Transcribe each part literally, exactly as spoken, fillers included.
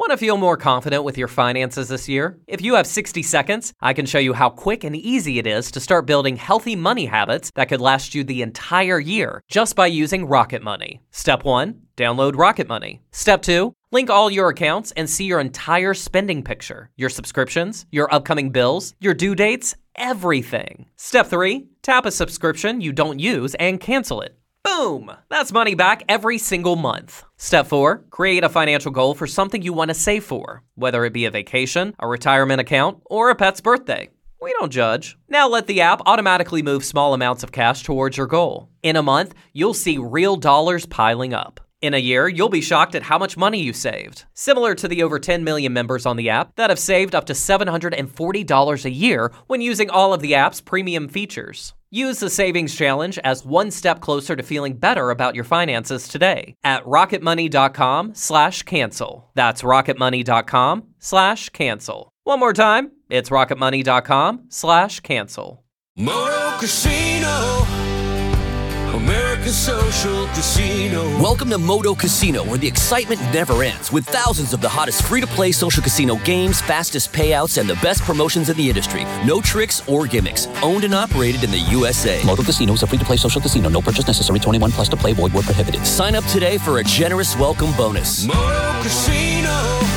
Want to feel more confident with your finances this year? If you have sixty seconds, I can show you how quick and easy it is to start building healthy money habits that could last you the entire year just by using Rocket Money. Step one, download Rocket Money. Step two, link all your accounts and see your entire spending picture, your subscriptions, your upcoming bills, your due dates, everything. Step three, tap a subscription you don't use and cancel it. Boom! That's money back every single month. Step four, create a financial goal for something you want to save for, whether it be a vacation, a retirement account, or a pet's birthday. We don't judge. Now let the app automatically move small amounts of cash towards your goal. In a month, you'll see real dollars piling up. In a year, you'll be shocked at how much money you saved. Similar to the over ten million members on the app that have saved up to seven hundred forty dollars a year when using all of the app's premium features. Use the Savings Challenge as one step closer to feeling better about your finances today at rocketmoney.com slash cancel. That's rocketmoney.com slash cancel. One more time, it's rocketmoney.com slash cancel. Moto Casino, American Social Casino. Welcome to Moto Casino, where the excitement never ends, with thousands of the hottest free-to-play social casino games, fastest payouts, and the best promotions in the industry. No tricks or gimmicks. Owned and operated in the U S A. Moto Casino is a free-to-play social casino. No purchase necessary. twenty-one plus to play. Void where prohibited. Sign up today for a generous welcome bonus. Moto Casino,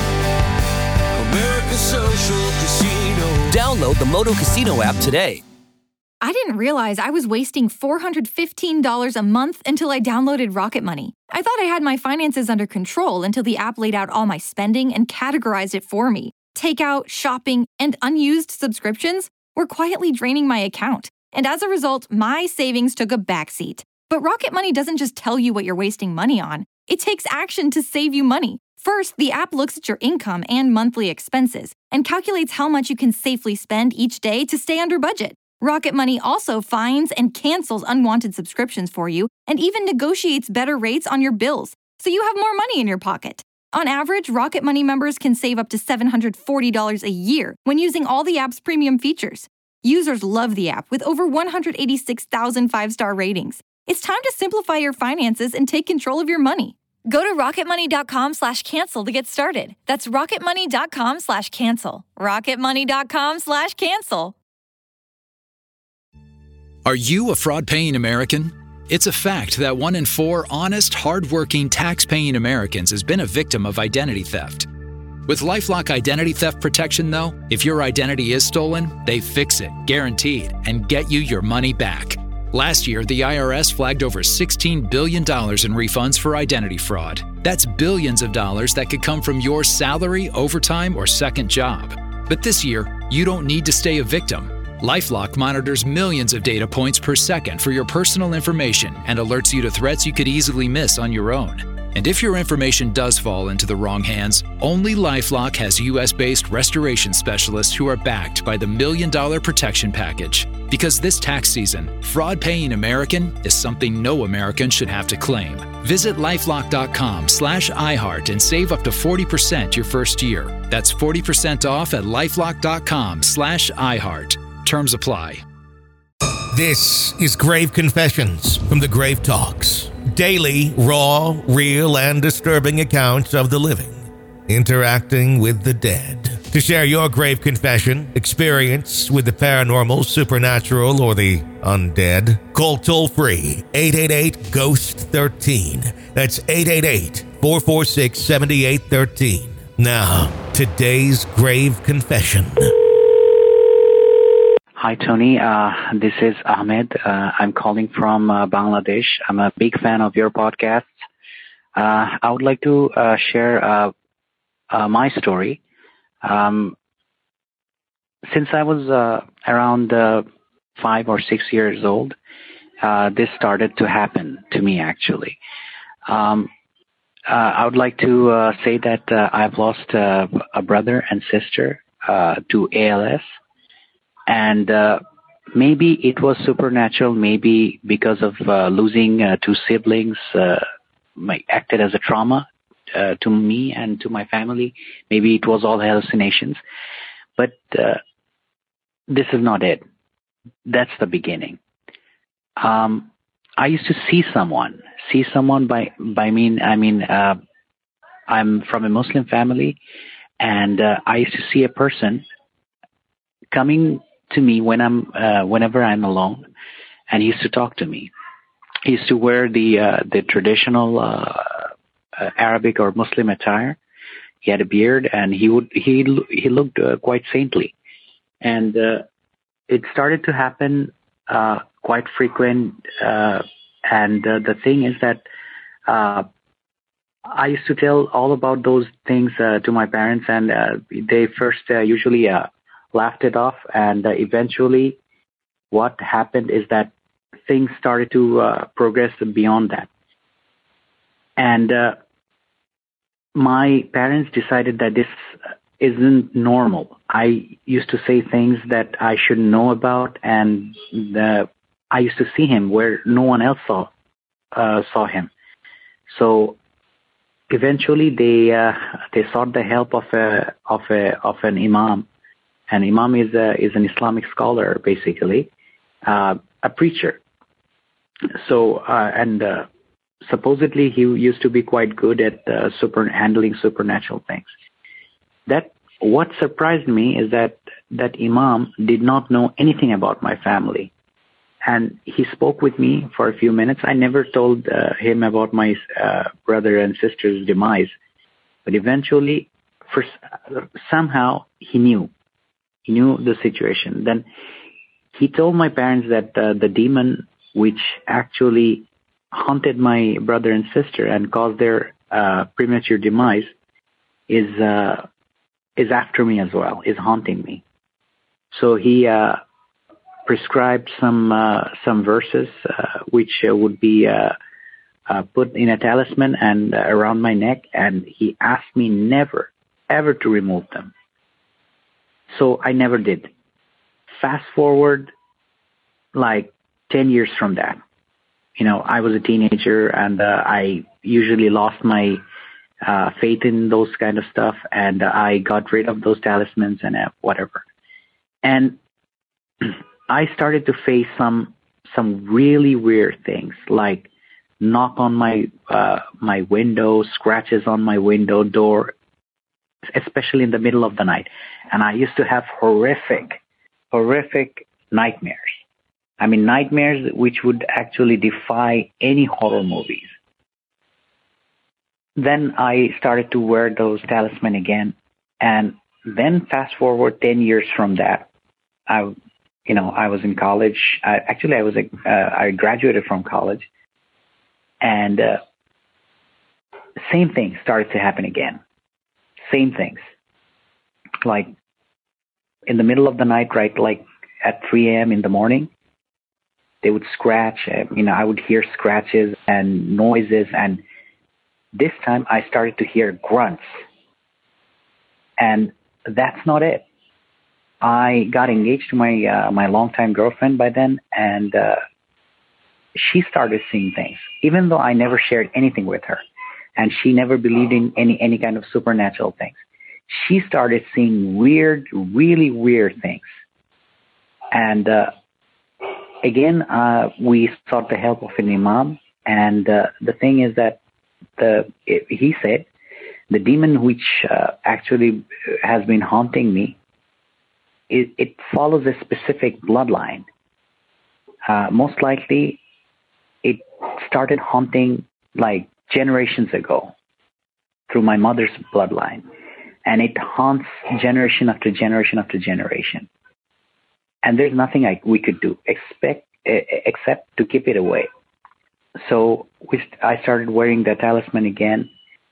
American Social Casino. Download the Moto Casino app today. I didn't realize I was wasting four hundred fifteen dollars a month until I downloaded Rocket Money. I thought I had my finances under control until the app laid out all my spending and categorized it for me. Takeout, shopping, and unused subscriptions were quietly draining my account. And as a result, my savings took a backseat. But Rocket Money doesn't just tell you what you're wasting money on. It takes action to save you money. First, the app looks at your income and monthly expenses and calculates how much you can safely spend each day to stay under budget. Rocket Money also finds and cancels unwanted subscriptions for you and even negotiates better rates on your bills, so you have more money in your pocket. On average, Rocket Money members can save up to seven hundred forty dollars a year when using all the app's premium features. Users love the app with over one hundred eighty-six thousand five-star ratings. It's time to simplify your finances and take control of your money. Go to rocketmoney.com slash cancel to get started. That's rocketmoney.com slash cancel. rocketmoney.com slash cancel. Are you a fraud-paying American? It's a fact that one in four honest, hard-working, tax-paying Americans has been a victim of identity theft. With LifeLock Identity Theft Protection, though, if your identity is stolen, they fix it, guaranteed, and get you your money back. Last year, the I R S flagged over sixteen billion dollars in refunds for identity fraud. That's billions of dollars that could come from your salary, overtime, or second job. But this year, you don't need to stay a victim. LifeLock monitors millions of data points per second for your personal information and alerts you to threats you could easily miss on your own. And if your information does fall into the wrong hands, only LifeLock has U S-based restoration specialists who are backed by the Million Dollar Protection Package. Because this tax season, fraud-paying American is something no American should have to claim. Visit lifelock.com slash iHeart and save up to forty percent your first year. That's forty percent off at lifelock.com slash iHeart. Terms apply. This is Grave Confessions from the Grave Talks. Daily, raw, real, and disturbing accounts of the living interacting with the dead. To share your grave confession, experience with the paranormal, supernatural, or the undead, call toll-free eight eight eight, ghost one three. That's eight eight eight, four four six, seven eight one three. Now, today's grave confession. Hi, Tony. Uh, this is Ahmed. Uh, I'm calling from uh, Bangladesh. I'm a big fan of your podcast. Uh, I would like to uh, share uh, uh, my story. Um, since I was uh, around uh, five or six years old, uh, this started to happen to me, actually. Um, uh, I would like to uh, say that uh, I've lost uh, a brother and sister uh, to A L S. And uh, maybe it was supernatural, maybe because of uh, losing uh, two siblings, uh, acted as a trauma uh, to me and to my family. Maybe it was all hallucinations. But uh, this is not it. That's the beginning. Um, I used to see someone, see someone by, by mean, I mean, uh, I'm from a Muslim family, and uh, I used to see a person coming to me when I'm uh, whenever I'm alone, and he used to talk to me. He used to wear the uh, the traditional uh, uh, Arabic or Muslim attire. He had a beard, and he would he he looked uh, quite saintly, and uh, it started to happen uh, quite frequent. Uh, and uh, the thing is that uh, I used to tell all about those things uh, to my parents, and uh, they first uh, usually uh, laughed it off, and uh, eventually, what happened is that things started to uh, progress beyond that, and. Uh, My parents decided that this isn't normal. I used to say things that I shouldn't know about, and the, I used to see him where no one else saw uh, saw him. So eventually, they uh, they sought the help of a of a of an imam. An imam is a, is an Islamic scholar, basically, uh, a preacher. So uh, and. Uh, Supposedly, he used to be quite good at uh, super handling supernatural things. That what surprised me is that that Imam did not know anything about my family, and he spoke with me for a few minutes. I never told uh, him about my uh, brother and sister's demise, but eventually, for somehow he knew, he knew the situation. Then he told my parents that uh, the demon, which actually haunted my brother and sister and caused their uh, premature demise, is uh, is after me as well, is haunting me. So he uh, prescribed some uh, some verses uh, which uh, would be uh, uh, put in a talisman and uh, around my neck, and he asked me never, ever to remove them. So I never did. Fast forward like ten years from that. You know, I was a teenager, and uh, I usually lost my uh, faith in those kind of stuff, and uh, I got rid of those talismans and uh, whatever. And I started to face some some really weird things, like knock on my uh, my window, scratches on my window door, especially in the middle of the night. And I used to have horrific, horrific nightmares. I mean, nightmares which would actually defy any horror movies. Then I started to wear those talismans again. And then fast forward ten years from that, I, you know, I was in college. I, actually, I was, a, uh, I graduated from college. And uh, same thing started to happen again. Same things. Like in the middle of the night, right, like at three a.m. in the morning, they would scratch, you know, I would hear scratches and noises. And this time I started to hear grunts. And that's not it. I got engaged to my uh, my longtime girlfriend by then, and uh, she started seeing things, even though I never shared anything with her. And she never believed in any, any kind of supernatural things. She started seeing weird, really weird things. And uh, Again, uh, we sought the help of an imam, and uh, the thing is that the it, he said the demon which uh, actually has been haunting me, it, it follows a specific bloodline. Uh, most likely, it started haunting like generations ago through my mother's bloodline, and it haunts generation after generation after generation. And there's nothing I, we could do expect, except to keep it away. So we, I started wearing the talisman again.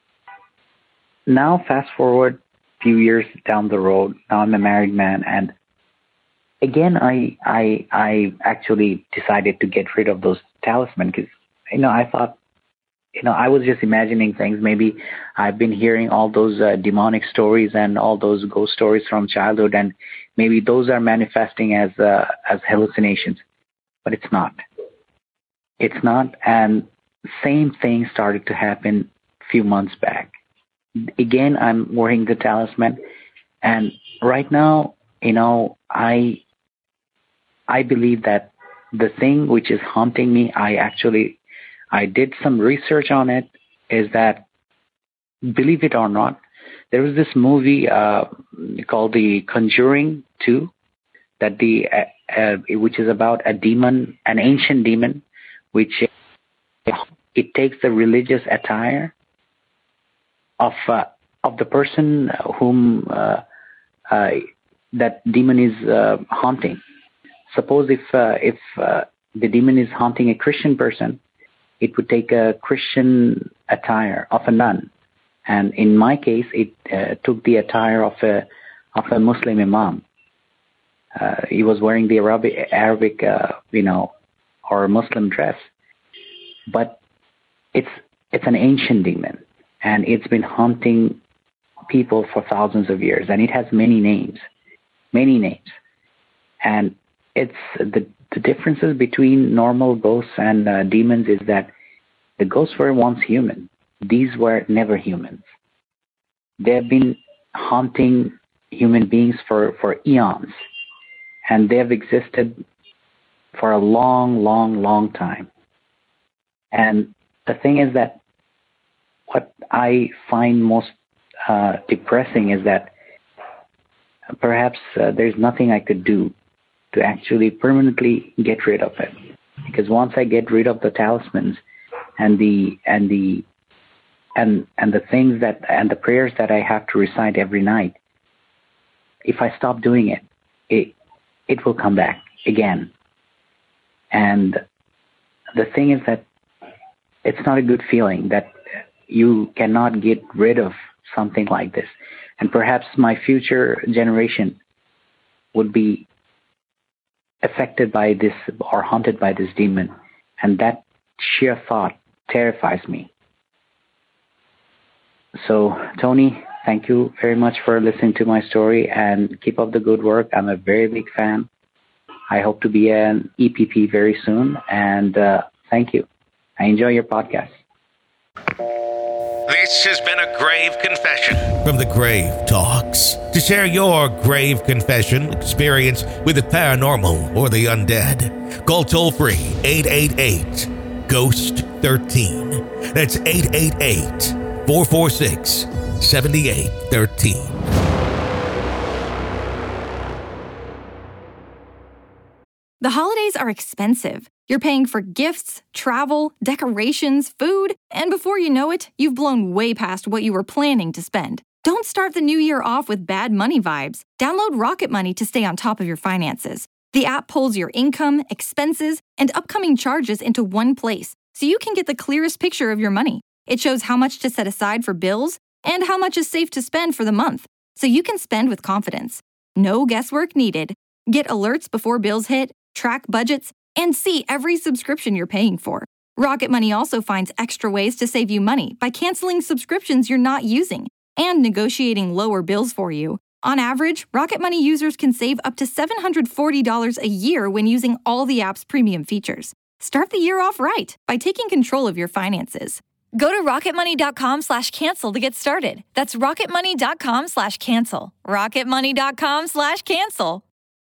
Now, fast forward a few years down the road. Now I'm a married man, and again, I I I actually decided to get rid of those talismans because you know I thought, you know, I was just imagining things. Maybe I've been hearing all those uh, demonic stories and all those ghost stories from childhood, and maybe those are manifesting as uh, as hallucinations. But it's not. It's not. And same thing started to happen a few months back. Again, I'm wearing the talisman, and right now, you know, I I believe that the thing which is haunting me, I actually I did some research on it, is that believe it or not, there was this movie uh, called The Conjuring two, that the uh, uh, which is about a demon, an ancient demon, which uh, it takes the religious attire of uh, of the person whom uh, uh, that demon is uh, haunting. Suppose if uh, if uh, the demon is haunting a Christian person, it would take a Christian attire of a nun, and in my case, it uh, took the attire of a of a Muslim imam. Uh, he was wearing the Arabic, Arabic uh, you know, or Muslim dress, but it's it's an ancient demon, and it's been haunting people for thousands of years, and it has many names, many names, and it's the the differences between normal ghosts and uh, demons is that the ghosts were once human. These were never humans. They have been haunting human beings for, for eons, and they have existed for a long, long, long time. And the thing is that what I find most uh, depressing is that perhaps uh, there's nothing I could do to actually permanently get rid of it. Because once I get rid of the talismans and the and the and and the things that and the prayers that I have to recite every night, if I stop doing it, it it will come back again. And the thing is that it's not a good feeling that you cannot get rid of something like this. And perhaps my future generation would be affected by this or haunted by this demon. And that sheer thought terrifies me. So, Tony, thank you very much for listening to my story, and keep up the good work. I'm a very big fan. I hope to be an E P P very soon, and uh, thank you. I enjoy your podcast. This has been a Grave Confession from the Grave Talks. To share your grave confession experience with the paranormal or the undead, call toll-free eight eight eight, ghost thirteen. That's eight eight eight, four four six, seven eight one three. The holidays are expensive. You're paying for gifts, travel, decorations, food, and before you know it, you've blown way past what you were planning to spend. Don't start the new year off with bad money vibes. Download Rocket Money to stay on top of your finances. The app pulls your income, expenses, and upcoming charges into one place, so you can get the clearest picture of your money. It shows how much to set aside for bills and how much is safe to spend for the month, so you can spend with confidence. No guesswork needed. Get alerts before bills hit, track budgets, and see every subscription you're paying for. Rocket Money also finds extra ways to save you money by canceling subscriptions you're not using and negotiating lower bills for you. On average, Rocket Money users can save up to seven hundred forty dollars a year when using all the app's premium features. Start the year off right by taking control of your finances. Go to rocketmoney.com slash cancel to get started. That's rocketmoney.com slash cancel. rocketmoney.com slash cancel.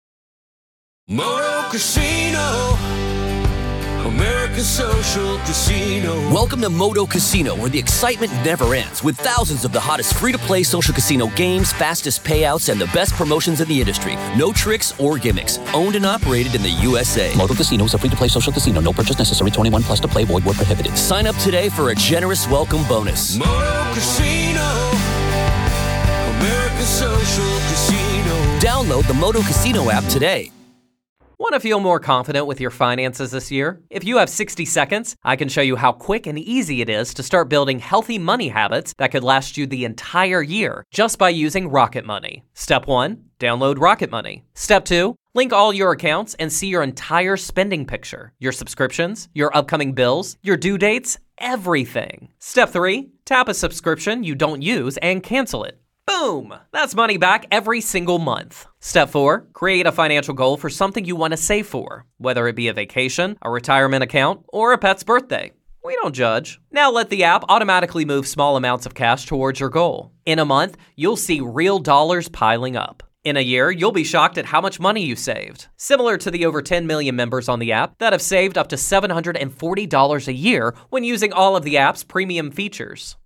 Moto Casino, American Social Casino. Welcome to Moto Casino, where the excitement never ends, with thousands of the hottest free-to-play social casino games, fastest payouts, and the best promotions in the industry. No tricks or gimmicks. Owned and operated in the U S A. Moto Casino is a free-to-play social casino. No purchase necessary. twenty-one plus to play. Void where prohibited. Sign up today for a generous welcome bonus. Moto Casino, American Social Casino. Download the Moto Casino app today. Want to feel more confident with your finances this year? If you have sixty seconds, I can show you how quick and easy it is to start building healthy money habits that could last you the entire year just by using Rocket Money. Step one, download Rocket Money. Step two, link all your accounts and see your entire spending picture, your subscriptions, your upcoming bills, your due dates, everything. Step three, tap a subscription you don't use and cancel it. Boom! That's money back every single month. Step four, create a financial goal for something you want to save for, whether it be a vacation, a retirement account, or a pet's birthday. We don't judge. Now let the app automatically move small amounts of cash towards your goal. In a month, you'll see real dollars piling up. In a year, you'll be shocked at how much money you saved. Similar to the over ten million members on the app that have saved up to seven hundred forty dollars a year when using all of the app's premium features.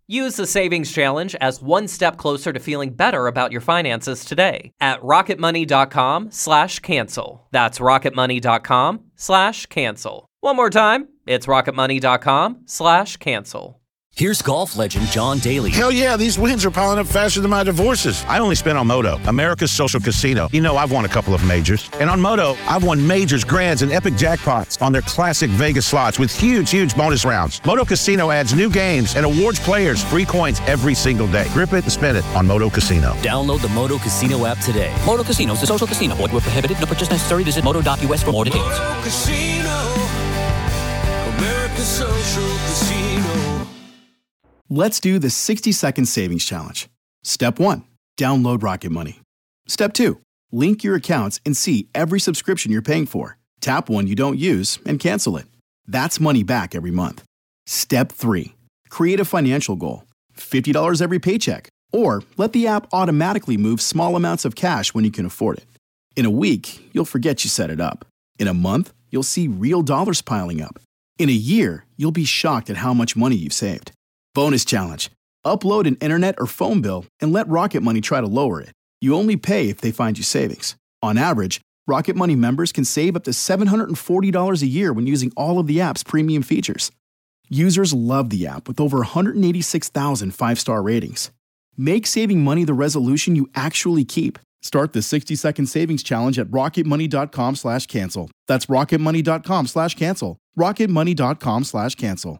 Use the Savings Challenge as one step closer to feeling better about your finances today at rocketmoney.com slash cancel. That's rocketmoney.com slash cancel. One more time, it's rocketmoney.com slash cancel. Here's golf legend John Daly. Hell yeah, these wins are piling up faster than my divorces. I only spent on Moto, America's social casino. You know, I've won a couple of majors. And on Moto, I've won majors, grands, and epic jackpots on their classic Vegas slots with huge, huge bonus rounds. Moto Casino adds new games and awards players free coins every single day. Grip it and spend it on Moto Casino. Download the Moto Casino app today. Moto Casino is a social casino. Void where prohibited. No purchase necessary. Visit moto dot U S for more details. Moto Casino, America's social casino. Let's do the sixty second savings challenge. Step one, download Rocket Money. Step two, link your accounts and see every subscription you're paying for. Tap one you don't use and cancel it. That's money back every month. Step three, create a financial goal, fifty dollars every paycheck, or let the app automatically move small amounts of cash when you can afford it. In a week, you'll forget you set it up. In a month, you'll see real dollars piling up. In a year, you'll be shocked at how much money you've saved. Bonus challenge. Upload an internet or phone bill and let Rocket Money try to lower it. You only pay if they find you savings. On average, Rocket Money members can save up to seven hundred forty dollars a year when using all of the app's premium features. Users love the app with over one hundred eighty-six thousand five-star ratings. Make saving money the resolution you actually keep. Start the sixty second savings challenge at rocketmoney.com slash cancel. That's rocketmoney.com slash cancel. rocketmoney.com slash cancel.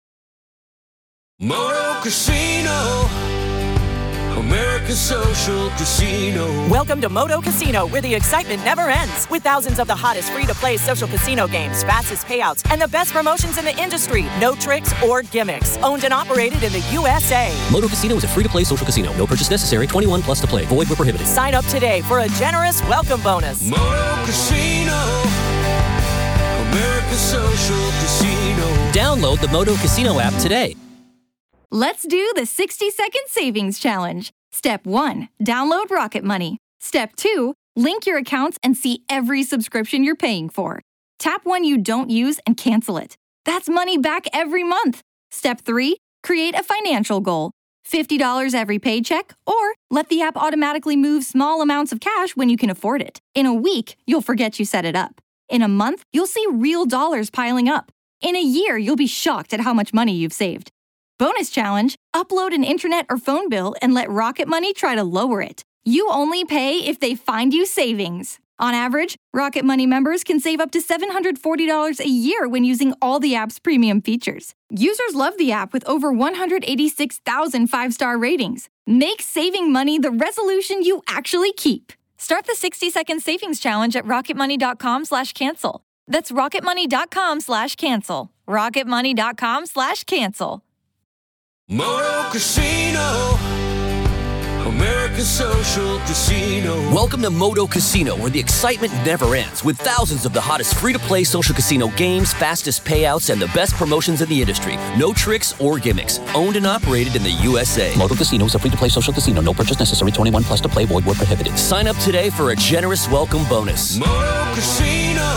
Moto Casino, America's social casino. Welcome to Moto Casino, where the excitement never ends. With thousands of the hottest free-to-play social casino games, fastest payouts, and the best promotions in the industry. No tricks or gimmicks. Owned and operated in the U S A. Moto Casino is a free-to-play social casino. No purchase necessary. twenty-one plus to play. Void where prohibited. Sign up today for a generous welcome bonus. Moto Casino, America's social casino. Download the Moto Casino app today. Let's do the sixty second savings challenge. Step one, download Rocket Money. Step two, link your accounts and see every subscription you're paying for. Tap one you don't use and cancel it. That's money back every month. Step three, create a financial goal. fifty dollars every paycheck, or let the app automatically move small amounts of cash when you can afford it. In a week, you'll forget you set it up. In a month, you'll see real dollars piling up. In a year, you'll be shocked at how much money you've saved. Bonus challenge, upload an internet or phone bill and let Rocket Money try to lower it. You only pay if they find you savings. On average, Rocket Money members can save up to seven hundred forty dollars a year when using all the app's premium features. Users love the app with over one hundred eighty-six thousand five-star ratings. Make saving money the resolution you actually keep. Start the sixty second savings challenge at rocketmoney.com slash cancel. That's rocketmoney.com slash cancel. rocketmoney.com slash cancel. Moto Casino, America's social casino. Welcome to Moto Casino, where the excitement never ends, with thousands of the hottest free-to-play social casino games, fastest payouts, and the best promotions in the industry. No tricks or gimmicks. Owned and operated in the U S A. Moto Casino is a free-to-play social casino. No purchase necessary. twenty-one plus to play. Void where prohibited. Sign up today for a generous welcome bonus. Moto Casino,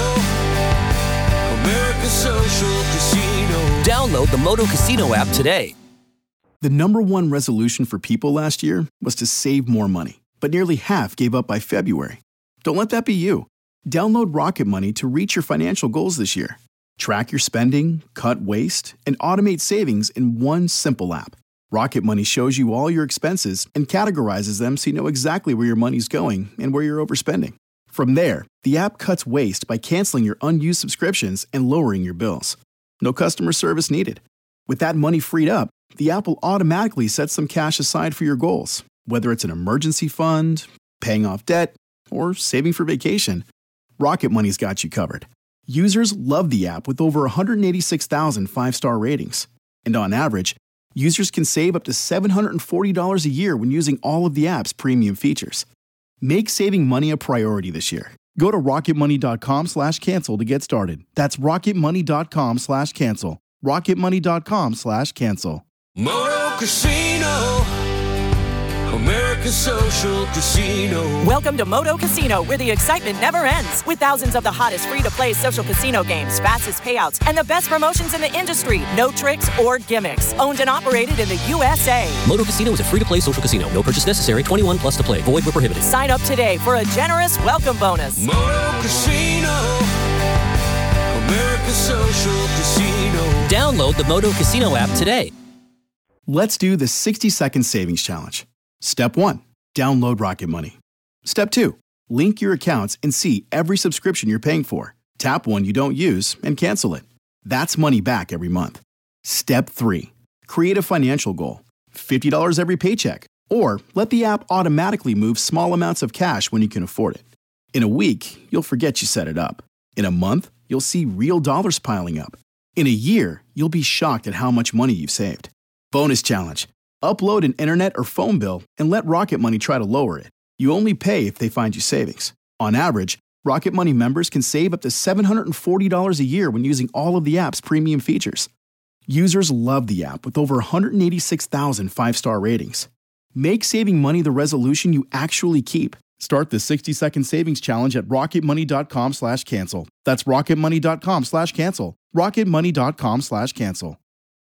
America's social casino. Download the Moto Casino app today. The number one resolution for people last year was to save more money, but nearly half gave up by February. Don't let that be you. Download Rocket Money to reach your financial goals this year. Track your spending, cut waste, and automate savings in one simple app. Rocket Money shows you all your expenses and categorizes them so you know exactly where your money's going and where you're overspending. From there, the app cuts waste by canceling your unused subscriptions and lowering your bills. No customer service needed. With that money freed up, the app will automatically set some cash aside for your goals, whether it's an emergency fund, paying off debt, or saving for vacation. Rocket Money's got you covered. Users love the app with over one hundred eighty-six thousand five-star ratings. And on average, users can save up to seven hundred forty dollars a year when using all of the app's premium features. Make saving money a priority this year. Go to rocketmoney.com slash cancel to get started. That's rocketmoney.com slash cancel. rocketmoney.com slash cancel. Moto Casino, America. America's Social Casino. Welcome to Moto Casino, where the excitement never ends. With thousands of the hottest free-to-play social casino games, fastest payouts, and the best promotions in the industry. No tricks or gimmicks. Owned and operated in the U S A. Moto Casino is a free-to-play social casino. No purchase necessary. twenty-one plus to play. Void where prohibited. Sign up today for a generous welcome bonus. Moto Casino. America's Social Casino. Download the Moto Casino app today. Let's do the sixty second savings challenge. Step one, download Rocket Money. Step two, link your accounts and see every subscription you're paying for. Tap one you don't use and cancel it. That's money back every month. Step three, create a financial goal. fifty dollars every paycheck. Or let the app automatically move small amounts of cash when you can afford it. In a week, you'll forget you set it up. In a month, you'll see real dollars piling up. In a year, you'll be shocked at how much money you've saved. Bonus challenge. Upload an internet or phone bill and let Rocket Money try to lower it. You only pay if they find you savings. On average, Rocket Money members can save up to seven hundred forty dollars a year when using all of the app's premium features. Users love the app with over one hundred eighty-six thousand five-star ratings. Make saving money the resolution you actually keep. Start the sixty second savings challenge at rocketmoney.com slash cancel. That's rocketmoney.com slash cancel. rocketmoney.com slash cancel.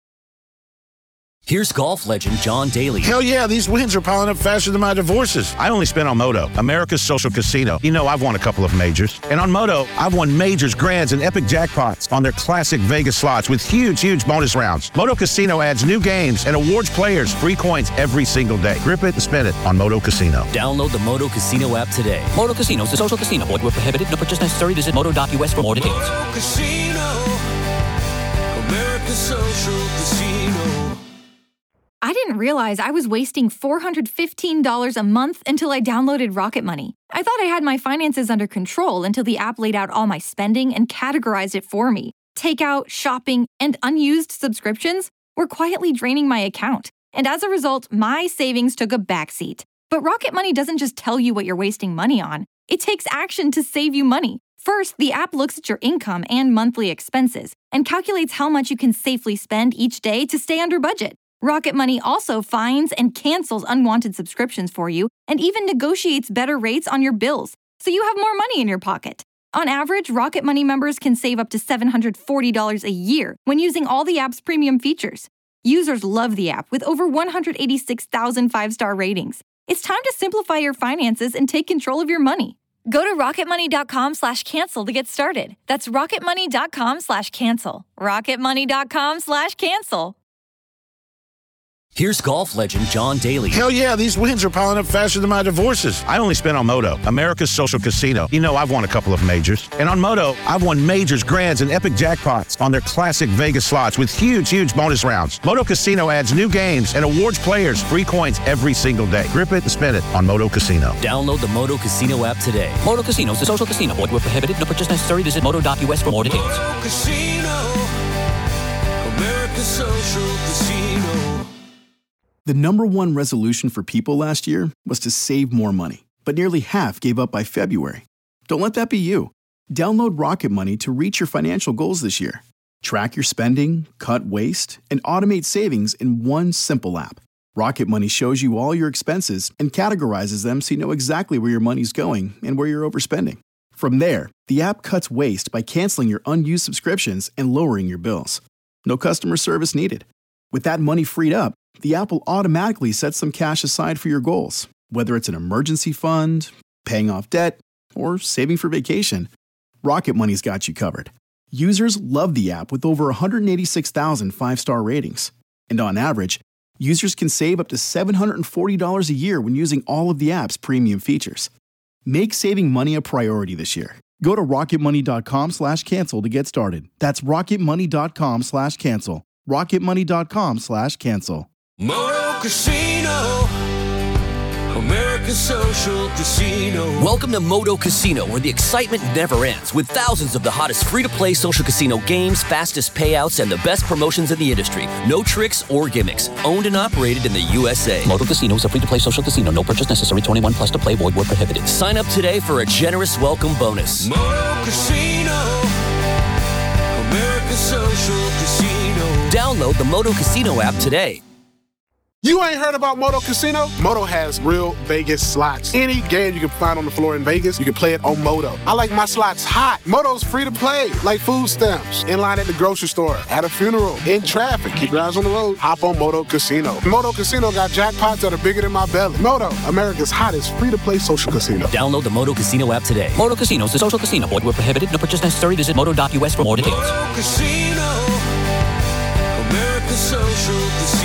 Here's golf legend John Daly. Hell yeah, these wins are piling up faster than my divorces. I only spent on Moto, America's Social Casino. You know, I've won a couple of majors. And on Moto, I've won majors, grands, and epic jackpots on their classic Vegas slots with huge, huge bonus rounds. Moto Casino adds new games and awards players free coins every single day. Grip it and spend it on Moto Casino. Download the Moto Casino app today. Moto Casino is a social casino. Void where prohibited. No purchase necessary. Visit moto dot U S for more details. Moto Casino. America's Social Casino. I didn't realize I was wasting four hundred fifteen dollars a month until I downloaded Rocket Money. I thought I had my finances under control until the app laid out all my spending and categorized it for me. Takeout, shopping, and unused subscriptions were quietly draining my account. And as a result, my savings took a backseat. But Rocket Money doesn't just tell you what you're wasting money on. It takes action to save you money. First, the app looks at your income and monthly expenses and calculates how much you can safely spend each day to stay under budget. Rocket Money also finds and cancels unwanted subscriptions for you and even negotiates better rates on your bills, so you have more money in your pocket. On average, Rocket Money members can save up to seven hundred forty dollars a year when using all the app's premium features. Users love the app with over one hundred eighty-six thousand five-star ratings. It's time to simplify your finances and take control of your money. Go to rocketmoney.com slash cancel to get started. That's rocketmoney.com slash cancel. rocketmoney.com slash cancel. Here's golf legend John Daly. Hell yeah, these wins are piling up faster than my divorces. I only spent on Moto, America's Social Casino. You know, I've won a couple of majors. And on Moto, I've won majors, grands, and epic jackpots on their classic Vegas slots with huge, huge bonus rounds. Moto Casino adds new games and awards players free coins every single day. Grip it and spend it on Moto Casino. Download the Moto Casino app today. Moto Casino is a social casino. Void where prohibited. No purchase necessary. Visit moto dot U S for more details. Moto Casino. America's Social Casino. The number one resolution for people last year was to save more money, but nearly half gave up by February. Don't let that be you. Download Rocket Money to reach your financial goals this year. Track your spending, cut waste, and automate savings in one simple app. Rocket Money shows you all your expenses and categorizes them so you know exactly where your money's going and where you're overspending. From there, the app cuts waste by canceling your unused subscriptions and lowering your bills. No customer service needed. With that money freed up, the app will automatically set some cash aside for your goals, whether it's an emergency fund, paying off debt, or saving for vacation. Rocket Money's got you covered. Users love the app with over one hundred eighty-six thousand five-star ratings. And on average, users can save up to seven hundred forty dollars a year when using all of the app's premium features. Make saving money a priority this year. Go to rocketmoney.com slash cancel to get started. That's rocketmoney.com slash cancel. rocketmoney.com slash cancel. Moto Casino. America's Social Casino. Welcome to Moto Casino, where the excitement never ends, with thousands of the hottest free-to-play social casino games, fastest payouts, and the best promotions in the industry. No tricks or gimmicks. Owned and operated in the U S A. Moto Casino is a free-to-play social casino. No purchase necessary. twenty-one plus to play. Void where prohibited. Sign up today for a generous welcome bonus. Moto Casino. America's Social Casino. Download the Moto Casino app today. You ain't heard about Moto Casino? Moto has real Vegas slots. Any game you can find on the floor in Vegas, you can play it on Moto. I like my slots hot. Moto's free to play, like food stamps, in line at the grocery store, at a funeral, in traffic. Keep your eyes on the road. Hop on Moto Casino. Moto Casino got jackpots that are bigger than my belly. Moto, America's hottest free-to-play social casino. Download the Moto Casino app today. Moto Casino is a social casino. Void where prohibited. No purchase necessary. Visit moto dot U S for more details. Moto Casino, America's social casino.